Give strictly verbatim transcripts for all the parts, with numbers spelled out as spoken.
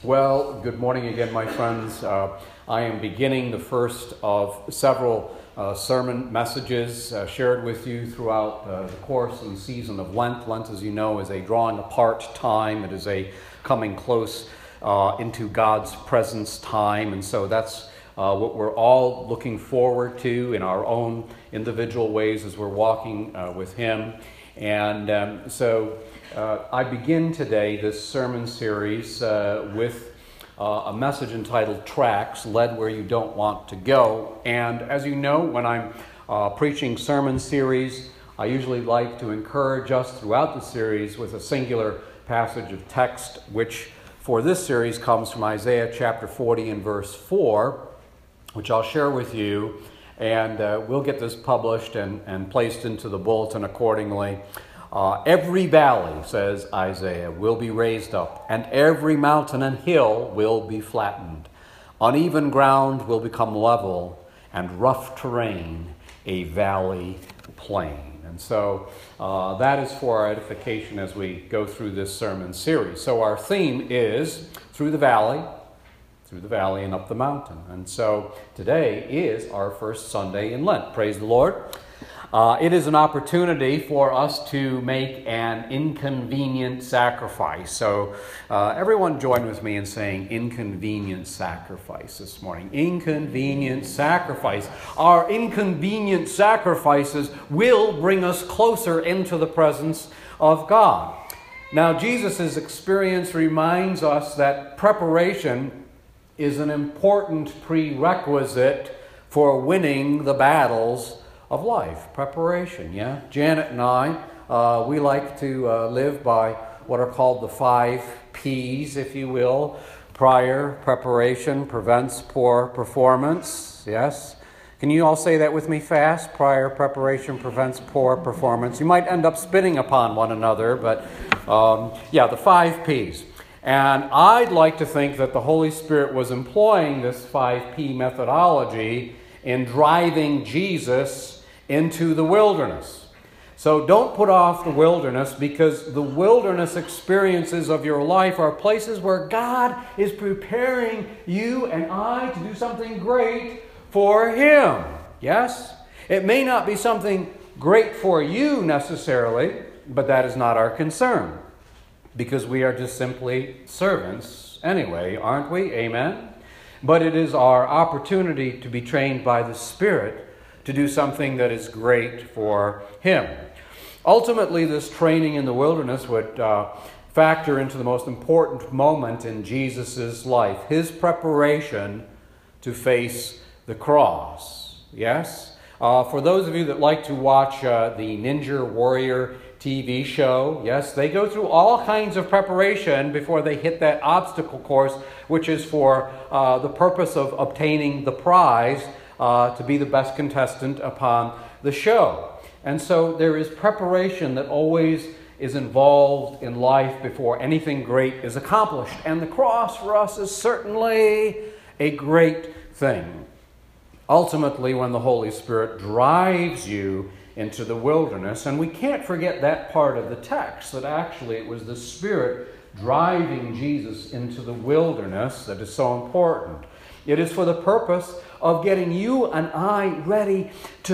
Well, good morning again, my friends. Uh, I am beginning the first of several uh, sermon messages uh, shared with you throughout uh, the course and season of Lent. Lent, as you know, is a drawing apart time. It is a coming close uh, into God's presence time. And so that's uh, what we're all looking forward to in our own individual ways as we're walking uh, with Him. And um, so uh, I begin today this sermon series uh, with uh, a message entitled Tracks, Led Where You Don't Want to Go. And as you know, when I'm uh, preaching sermon series, I usually like to encourage us throughout the series with a singular passage of text, which for this series comes from Isaiah chapter forty and verse four, which I'll share with you. And uh, we'll get this published and, and placed into the bulletin accordingly. Uh, every valley, says Isaiah, will be raised up, and every mountain and hill will be flattened. Uneven ground will become level, and rough terrain a valley plain. And so uh, that is for our edification as we go through this sermon series. So our theme is through the valley, through the valley and up the mountain. And so today is our first Sunday in Lent. Praise the Lord. Uh, it is an opportunity for us to make an inconvenient sacrifice. So uh, everyone join with me in saying inconvenient sacrifice this morning. Inconvenient sacrifice. Our inconvenient sacrifices will bring us closer into the presence of God. Now, Jesus' experience reminds us that preparation is an important prerequisite for winning the battles of life. Preparation, yeah? Janet and I, uh, we like to uh, live by what are called the five P's, if you will. Prior preparation prevents poor performance, yes? Can you all say that with me fast? Prior preparation prevents poor performance. You might end up spitting upon one another, but um, yeah, the five P's. And I'd like to think that the Holy Spirit was employing this five P methodology in driving Jesus into the wilderness. So don't put off the wilderness, because the wilderness experiences of your life are places where God is preparing you and I to do something great for Him. Yes? It may not be something great for you necessarily, but that is not our concern, because we are just simply servants anyway, aren't we? Amen? But it is our opportunity to be trained by the Spirit to do something that is great for Him. Ultimately, this training in the wilderness would uh, factor into the most important moment in Jesus' life, His preparation to face the cross. Yes? Uh, for those of you that like to watch uh, the Ninja Warrior T V show, yes, they go through all kinds of preparation before they hit that obstacle course, which is for uh, the purpose of obtaining the prize uh, to be the best contestant upon the show. And so there is preparation that always is involved in life before anything great is accomplished. And the cross for us is certainly a great thing. Ultimately, when the Holy Spirit drives you into the wilderness, and we can't forget that part of the text, that actually it was the Spirit driving Jesus into the wilderness that is so important. It is for the purpose of getting you and I ready to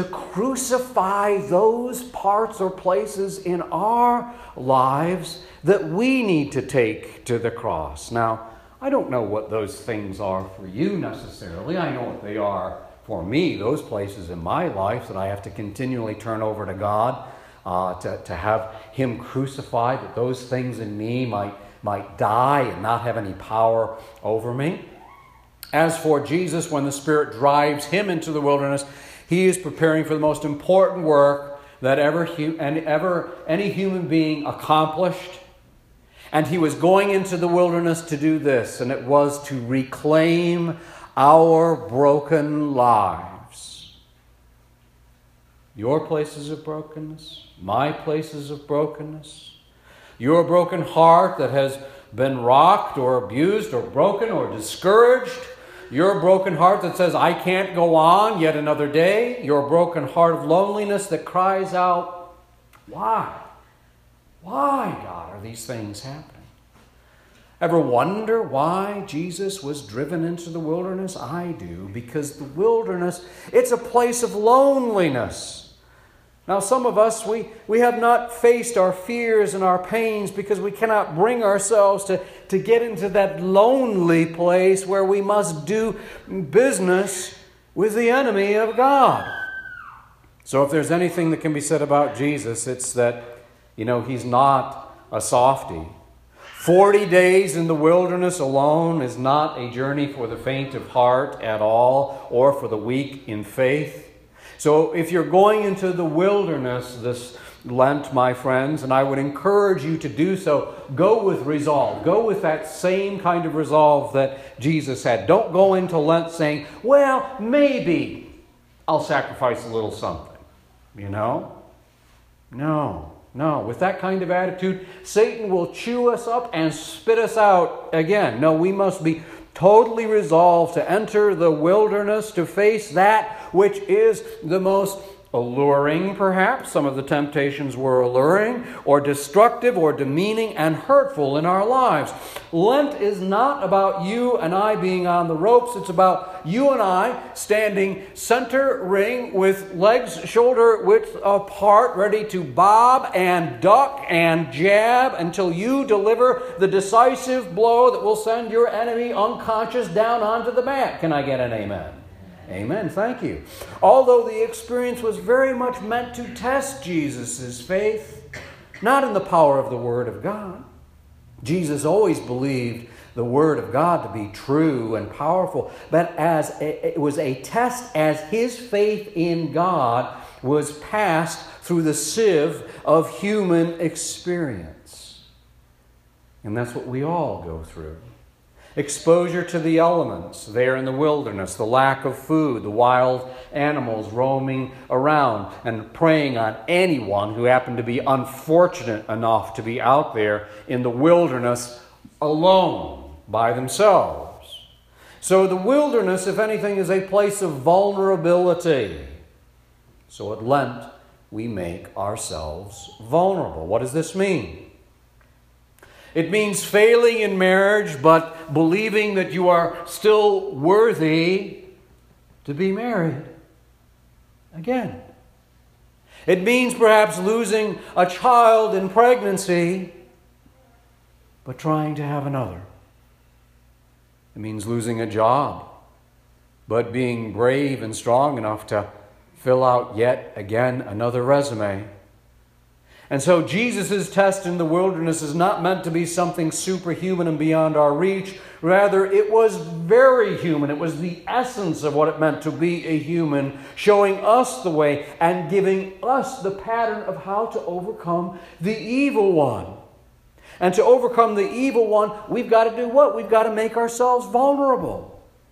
crucify those parts or places in our lives that we need to take to the cross. Now, I don't know what those things are for you necessarily. I know what they are for me, those places in my life that I have to continually turn over to God, uh, to, to have Him crucified, that those things in me might, might die and not have any power over me. As for Jesus, when the Spirit drives Him into the wilderness, He is preparing for the most important work that ever, and ever any human being accomplished. And He was going into the wilderness to do this, and it was to reclaim our broken lives. Your places of brokenness, my places of brokenness, your broken heart that has been rocked or abused or broken or discouraged, your broken heart that says, I can't go on yet another day, your broken heart of loneliness that cries out, why? Why, God, are these things happening? Ever wonder why Jesus was driven into the wilderness? I do, because the wilderness, it's a place of loneliness. Now, some of us, we, we have not faced our fears and our pains because we cannot bring ourselves to, to get into that lonely place where we must do business with the enemy of God. So if there's anything that can be said about Jesus, it's that, you know, he's not a softie. Forty days in the wilderness alone is not a journey for the faint of heart at all, or for the weak in faith. So if you're going into the wilderness this Lent, my friends, and I would encourage you to do so, go with resolve. Go with that same kind of resolve that Jesus had. Don't go into Lent saying, well, maybe I'll sacrifice a little something. You know? No. No, with that kind of attitude, Satan will chew us up and spit us out again. No, we must be totally resolved to enter the wilderness, to face that which is the most alluring, perhaps. Some of the temptations were alluring, or destructive, or demeaning, and hurtful in our lives. Lent is not about you and I being on the ropes. It's about you and I standing center ring with legs shoulder width apart, ready to bob and duck and jab until you deliver the decisive blow that will send your enemy unconscious down onto the mat. Can I get an amen? Amen. Thank you. Although the experience was very much meant to test Jesus' faith, not in the power of the Word of God. Jesus always believed the Word of God to be true and powerful, but as a, it was a test as his faith in God was passed through the sieve of human experience. And that's what we all go through. Exposure to the elements there in the wilderness, the lack of food, the wild animals roaming around and preying on anyone who happened to be unfortunate enough to be out there in the wilderness alone by themselves. So the wilderness, if anything, is a place of vulnerability. So at Lent, we make ourselves vulnerable. What does this mean? It means failing in marriage, but believing that you are still worthy to be married again. It means perhaps losing a child in pregnancy, but trying to have another. It means losing a job, but being brave and strong enough to fill out yet again another resume. And so Jesus' test in the wilderness is not meant to be something superhuman and beyond our reach. Rather, it was very human. It was the essence of what it meant to be a human, showing us the way and giving us the pattern of how to overcome the evil one. And to overcome the evil one, we've got to do what? We've got to make ourselves vulnerable.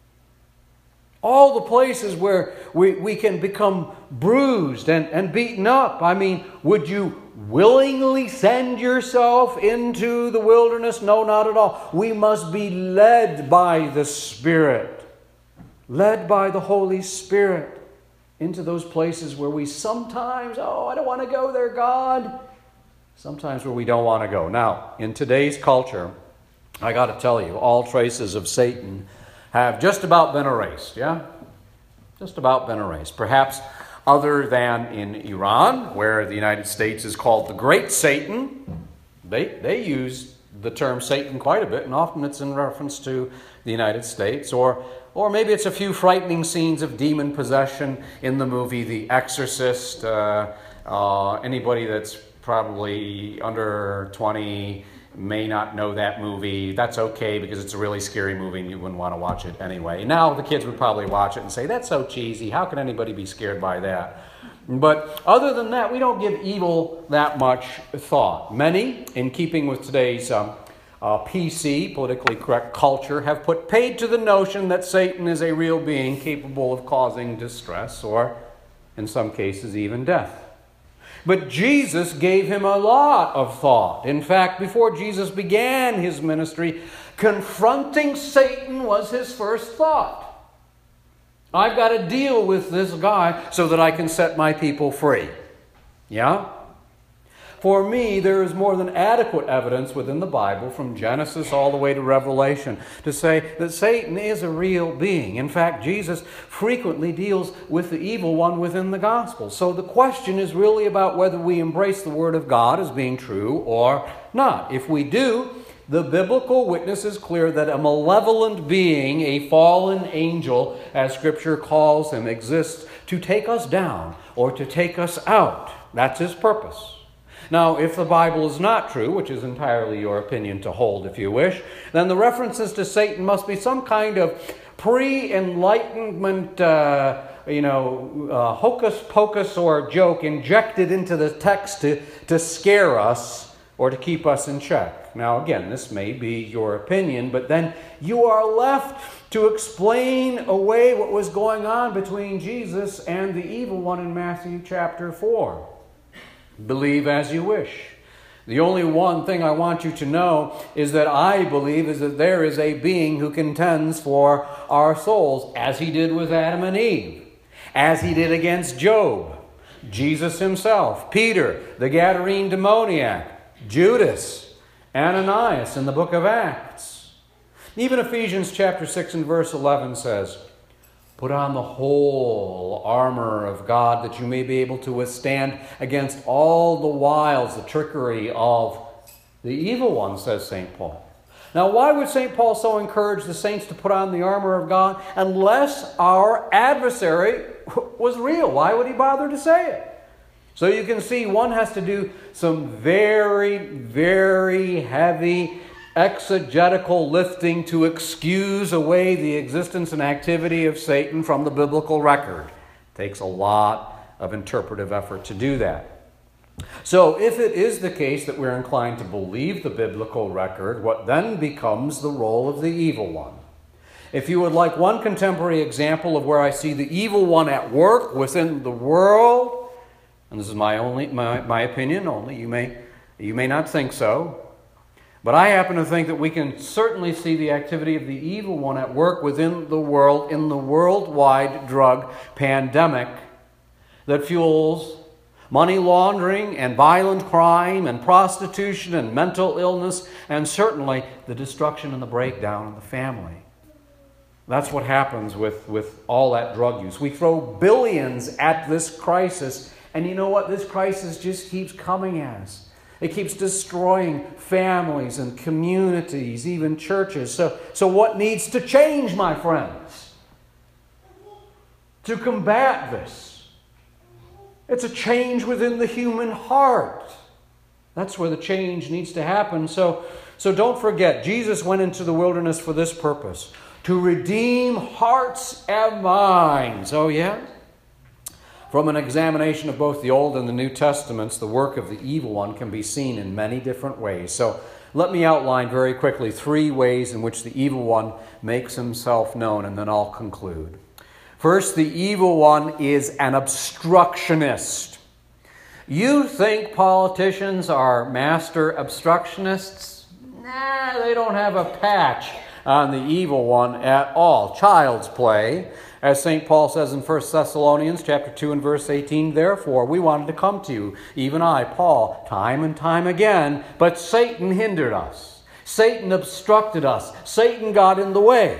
All the places where we, we can become bruised and, and beaten up. I mean, would you willingly send yourself into the wilderness? No, not at all. We must be led by the Spirit, led by the Holy Spirit into those places where we sometimes, oh, I don't want to go there, God. Sometimes where we don't want to go. Now, in today's culture, I got to tell you, all traces of Satan have just about been erased, yeah? Just about been erased. Perhaps other than in Iran, where the United States is called the Great Satan. They, they use the term Satan quite a bit, and often it's in reference to the United States. Or, or maybe it's a few frightening scenes of demon possession in the movie The Exorcist. Uh, uh, anybody that's probably under twenty may not know that movie. That's okay, because it's a really scary movie and you wouldn't want to watch it anyway. Now the kids would probably watch it and say, that's so cheesy. How can anybody be scared by that? But other than that, we don't give evil that much thought. Many, in keeping with today's um, uh, P C, politically correct culture, have put paid to the notion that Satan is a real being capable of causing distress or, in some cases, even death. But Jesus gave him a lot of thought. In fact, before Jesus began his ministry, confronting Satan was his first thought. I've got to deal with this guy so that I can set my people free. Yeah? for me, there is more than adequate evidence within the Bible, from Genesis all the way to Revelation, to say that Satan is a real being. In fact, Jesus frequently deals with the evil one within the gospel. So the question is really about whether we embrace the Word of God as being true or not. If we do, the biblical witness is clear that a malevolent being, a fallen angel, as Scripture calls him, exists to take us down or to take us out. That's his purpose. Now, if the Bible is not true, which is entirely your opinion to hold if you wish, then the references to Satan must be some kind of pre-enlightenment, uh, you know, uh, hocus pocus or joke injected into the text to, to scare us or to keep us in check. Now, again, this may be your opinion, but then you are left to explain away what was going on between Jesus and the evil one in Matthew chapter four. Believe as you wish. The only one thing I want you to know is that I believe is that there is a being who contends for our souls, as he did with Adam and Eve, as he did against Job, Jesus himself, Peter, the Gadarene demoniac, Judas, Ananias in the book of Acts. Even Ephesians chapter six and verse eleven says, "Put on the whole armor of God, that you may be able to withstand against all the wiles, the trickery of the evil one," says Saint Paul. Now, why would Saint Paul so encourage the saints to put on the armor of God unless our adversary was real? Why would he bother to say it? So you can see one has to do some very, very heavy exegetical lifting to excuse away the existence and activity of Satan from the biblical record. It takes a lot of interpretive effort to do that. So if it is the case that we're inclined to believe the biblical record, what then becomes the role of the evil one? If you would like one contemporary example of where I see the evil one at work within the world, and this is my only my, my opinion only, you may you may not think so, but I happen to think that we can certainly see the activity of the evil one at work within the world in the worldwide drug pandemic that fuels money laundering and violent crime and prostitution and mental illness and certainly the destruction and the breakdown of the family. That's what happens with, with all that drug use. We throw billions at this crisis, and you know what? This crisis just keeps coming at us. It keeps destroying families and communities, even churches. So, so what needs to change, my friends, to combat this? It's a change within the human heart. That's where the change needs to happen. So, so don't forget, Jesus went into the wilderness for this purpose, to redeem hearts and minds. Oh, yeah? From an examination of both the Old and the New Testaments, the work of the evil one can be seen in many different ways. So let me outline very quickly three ways in which the evil one makes himself known, and then I'll conclude. First, the evil one is an obstructionist. You think politicians are master obstructionists? Nah, they don't have a patch on the evil one at all. Child's play. As Saint Paul says in First Thessalonians chapter two and verse eighteen, "Therefore we wanted to come to you, even I, Paul, time and time again, but Satan hindered us. Satan obstructed us. Satan got in the way."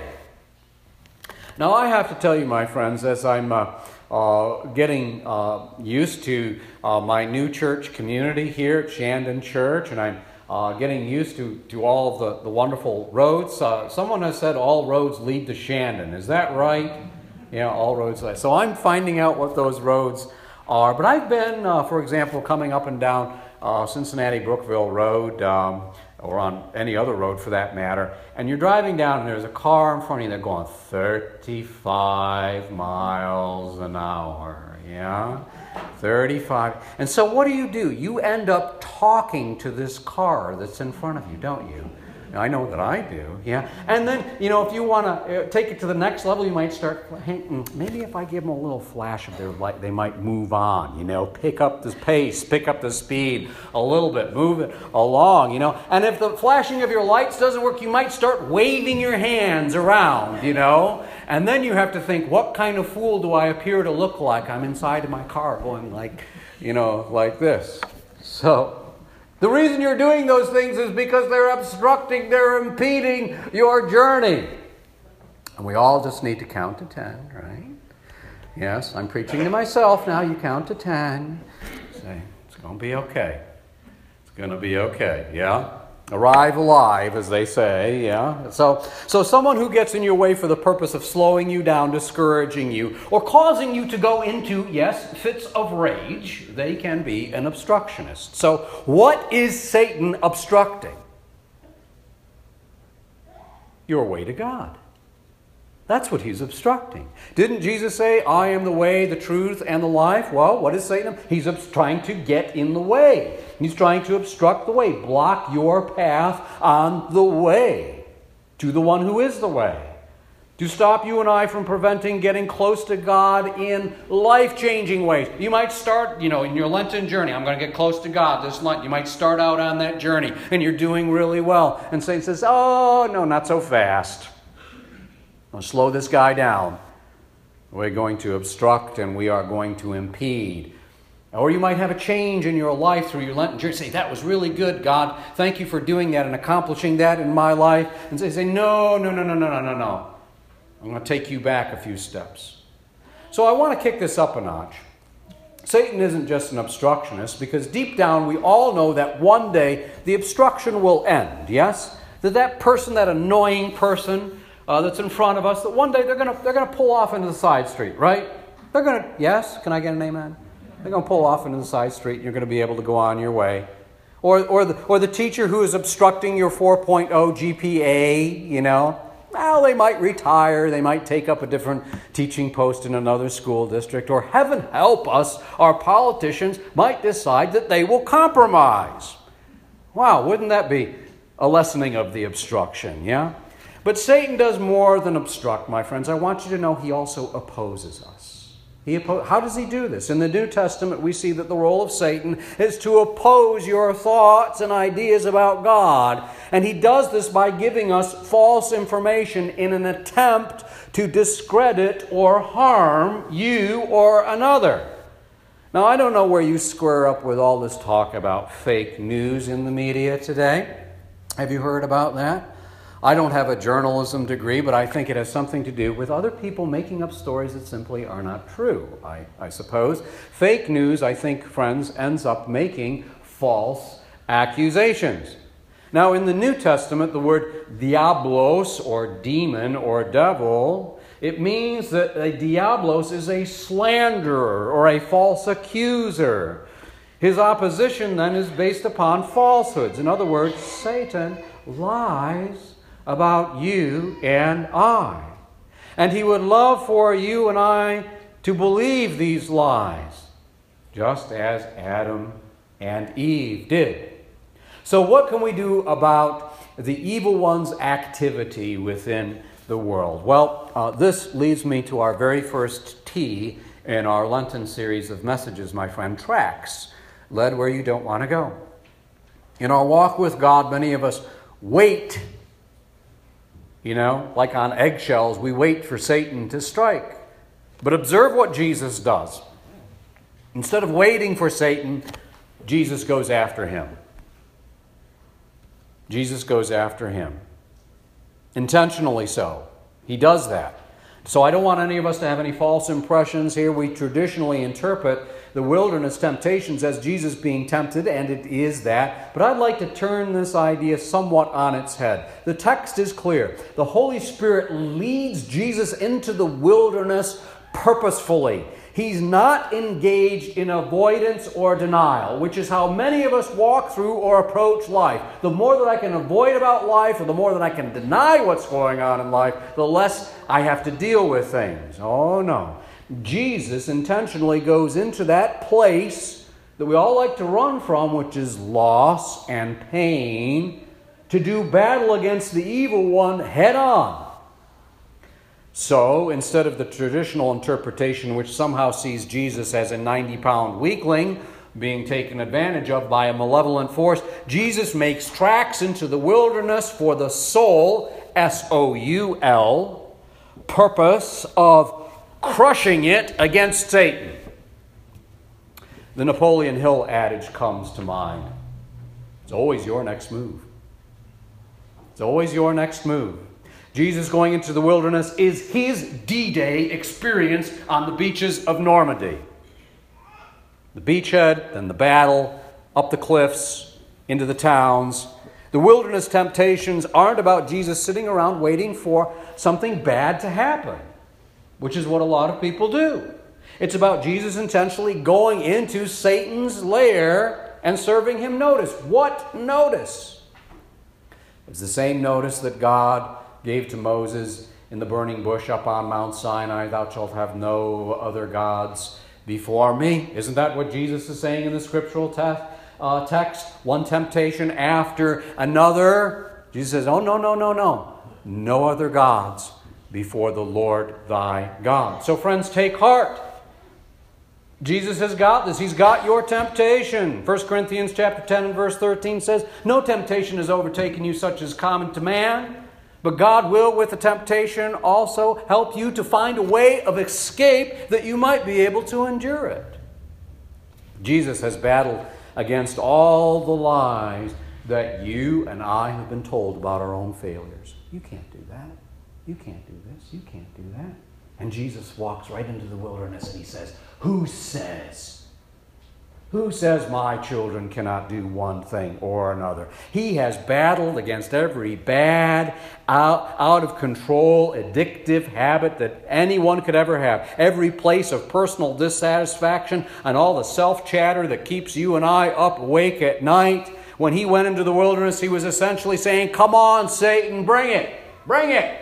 Now I have to tell you, my friends, as I'm uh, uh, getting uh, used to uh, my new church community here at Shandon Church, and I'm uh, getting used to, to all of the, the wonderful roads. Uh, someone has said all roads lead to Shandon. Is that right? Yeah, all roads lead. So I'm finding out what those roads are. But I've been, uh, for example, coming up and down uh, Cincinnati-Brookville Road, um, or on any other road for that matter, and you're driving down and there's a car in front of you that's going thirty-five miles an hour, yeah? thirty-five. And so what do you do? You end up talking to this car that's in front of you, don't you? I know that I do, yeah. And then, you know, if you want to take it to the next level, you might start, hey, maybe if I give them a little flash of their light, they might move on, you know, pick up the pace, pick up the speed a little bit, move it along, you know. And if the flashing of your lights doesn't work, you might start waving your hands around, you know. And then you have to think, what kind of fool do I appear to look like? I'm inside of my car going like, you know, like this. So The reason you're doing those things is because they're obstructing, they're impeding your journey. And we all just need to count to ten, right? Yes, I'm preaching to myself now. You count to ten. Say, it's going to be okay. It's going to be okay, yeah? Arrive alive, as they say, yeah? So, so someone who gets in your way for the purpose of slowing you down, discouraging you, or causing you to go into, yes, fits of rage, they can be an obstructionist. So what is Satan obstructing? Your way to God. That's what he's obstructing. Didn't Jesus say, I am the way, the truth, and the life? Well, what is Satan? He's trying to get in the way. He's trying to obstruct the way, block your path on the way to the one who is the way. To stop you and I from preventing getting close to God in life-changing ways. You might start, you know, in your Lenten journey, I'm going to get close to God this Lent. You might start out on that journey, and you're doing really well. And Satan says, oh, no, not so fast. I'll slow this guy down. We're going to obstruct and we are going to impede. Or you might have a change in your life through your Lenten journey. Say, that was really good, God. Thank you for doing that and accomplishing that in my life. And say, say no, no, no, no, no, no, no, no. I'm going to take you back a few steps. So I want to kick this up a notch. Satan isn't just an obstructionist, because deep down we all know that one day the obstruction will end, yes? That that person, that annoying person, Uh, that's in front of us, that one day they're going to they're going to pull off into the side street, right? They're going to, yes? Can I get an amen? They're going to pull off into the side street and you're going to be able to go on your way. Or or the, or the teacher who is obstructing your four point oh G P A, you know. Well, they might retire. They might take up a different teaching post in another school district. Or heaven help us, our politicians might decide that they will compromise. Wow, wouldn't that be a lessening of the obstruction, yeah? But Satan does more than obstruct, my friends. I want you to know he also opposes us. He oppo- How does he do this? In the New Testament, we see that the role of Satan is to oppose your thoughts and ideas about God. And he does this by giving us false information in an attempt to discredit or harm you or another. Now, I don't know where you square up with all this talk about fake news in the media today. Have you heard about that? I don't have a journalism degree, but I think it has something to do with other people making up stories that simply are not true, I, I suppose. Fake news, I think, friends, ends up making false accusations. Now, in the New Testament, the word diablos, or demon, or devil, it means that a diablos is a slanderer or a false accuser. His opposition, then, is based upon falsehoods. In other words, Satan lies about you and I. And he would love for you and I to believe these lies, just as Adam and Eve did. So what can we do about the evil one's activity within the world? Well, uh, this leads me to our very first T in our Lenten series of messages, my friend, tracks, led where you don't want to go. In our walk with God, many of us wait. You know, like on eggshells, we wait for Satan to strike. But observe what Jesus does. Instead of waiting for Satan, Jesus goes after him. Jesus goes after him. Intentionally so. He does that. So I don't want any of us to have any false impressions here. We traditionally interpret the wilderness temptations as Jesus being tempted, and it is that. But I'd like to turn this idea somewhat on its head. The text is clear. The Holy Spirit leads Jesus into the wilderness purposefully. He's not engaged in avoidance or denial, which is how many of us walk through or approach life. The more that I can avoid about life, or the more that I can deny what's going on in life, the less I have to deal with things. Oh, no. Jesus intentionally goes into that place that we all like to run from, which is loss and pain, to do battle against the evil one head on. So, instead of the traditional interpretation, which somehow sees Jesus as a ninety-pound weakling being taken advantage of by a malevolent force, Jesus makes tracks into the wilderness for the sole, S O U L, purpose of crushing it against Satan. The Napoleon Hill adage comes to mind. It's always your next move. It's always your next move. Jesus going into the wilderness is his D-Day experience on the beaches of Normandy. The beachhead, then the battle, up the cliffs, into the towns. The wilderness temptations aren't about Jesus sitting around waiting for something bad to happen, which is what a lot of people do. It's about Jesus intentionally going into Satan's lair and serving him notice. What notice? It's the same notice that God gave to Moses in the burning bush up on Mount Sinai. Thou shalt have no other gods before me. Isn't that what Jesus is saying in the scriptural te- uh, text? One temptation after another. Jesus says, oh, no, no, no, no. No other gods before the Lord thy God. So friends, take heart. Jesus has got this. He's got your temptation. First Corinthians chapter ten and verse thirteen says, no temptation has overtaken you such as common to man, but God will with the temptation also help you to find a way of escape that you might be able to endure it. Jesus has battled against all the lies that you and I have been told about our own failures. You can't do that. You can't do this. You can't do that. And Jesus walks right into the wilderness and he says, who says? Who says my children cannot do one thing or another? He has battled against every bad, out, out of control, addictive habit that anyone could ever have. Every place of personal dissatisfaction and all the self-chatter that keeps you and I up awake at night. When he went into the wilderness, he was essentially saying, come on, Satan, bring it. Bring it.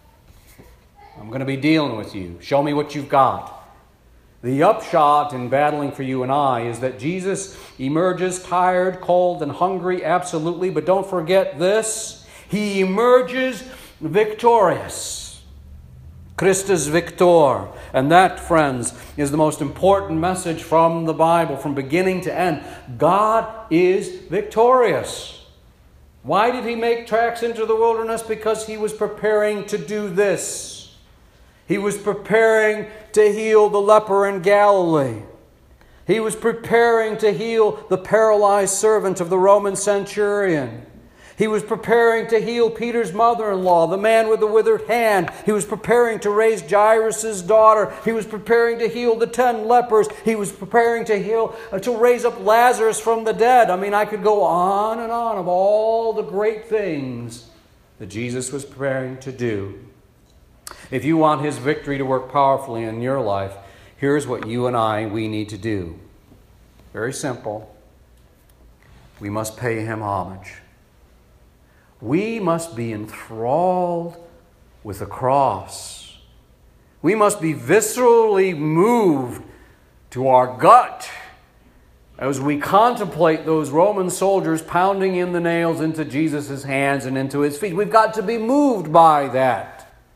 I'm going to be dealing with you. Show me what you've got. The upshot in battling for you and I is that Jesus emerges tired, cold, and hungry, absolutely. But don't forget this. He emerges victorious. Christus Victor. And that, friends, is the most important message from the Bible from beginning to end. God is victorious. Why did he make tracks into the wilderness? Because he was preparing to do this. He was preparing to heal the leper in Galilee. He was preparing to heal the paralyzed servant of the Roman centurion. He was preparing to heal Peter's mother-in-law, the man with the withered hand. He was preparing to raise Jairus' daughter. He was preparing to heal the ten lepers. He was preparing to heal, uh, to raise up Lazarus from the dead. I mean, I could go on and on of all the great things that Jesus was preparing to do. If you want his victory to work powerfully in your life, here's what you and I, we need to do. Very simple. We must pay him homage. We must be enthralled with the cross. We must be viscerally moved to our gut as we contemplate those Roman soldiers pounding in the nails into Jesus' hands and into his feet. We've got to be moved by that.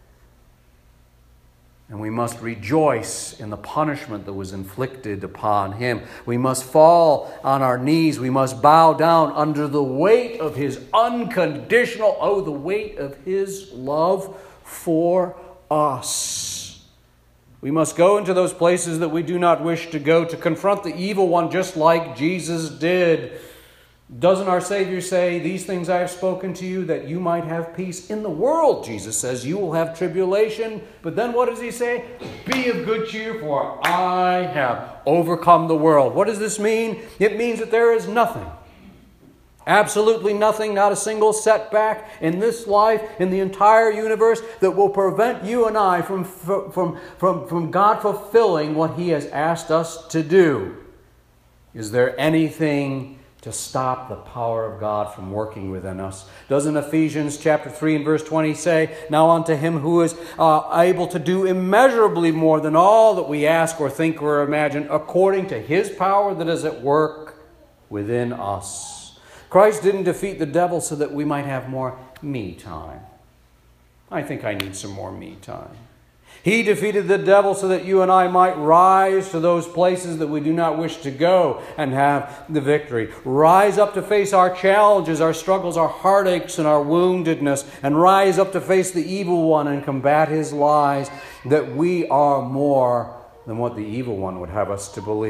And we must rejoice in the punishment that was inflicted upon him. We must fall on our knees. We must bow down under the weight of his unconditional, oh, the weight of his love for us. We must go into those places that we do not wish to go to confront the evil one just like Jesus did. Doesn't our Savior say, these things I have spoken to you that you might have peace in the world? Jesus says, you will have tribulation. But then what does he say? Be of good cheer, for I have overcome the world. What does this mean? It means that there is nothing, absolutely nothing, not a single setback in this life, in the entire universe, that will prevent you and I from, from, from, from God fulfilling what he has asked us to do. Is there anything to stop the power of God from working within us? Doesn't Ephesians chapter three and verse twenty say, now unto him who is uh, able to do immeasurably more than all that we ask or think or imagine, according to his power that is at work within us. Christ didn't defeat the devil so that we might have more me time. I think I need some more me time. He defeated the devil so that you and I might rise to those places that we do not wish to go and have the victory. Rise up to face our challenges, our struggles, our heartaches, and our woundedness, and rise up to face the evil one and combat his lies, that we are more than what the evil one would have us to believe.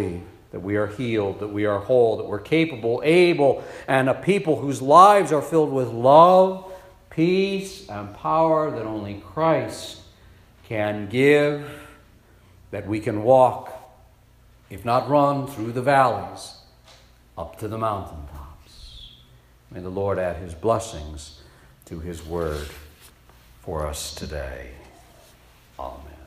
that we are healed, that we are whole, that we're capable, able, and a people whose lives are filled with love, peace, and power that only Christ can give, that we can walk, if not run, through the valleys, up to the mountaintops. May the Lord add his blessings to his word for us today. Amen.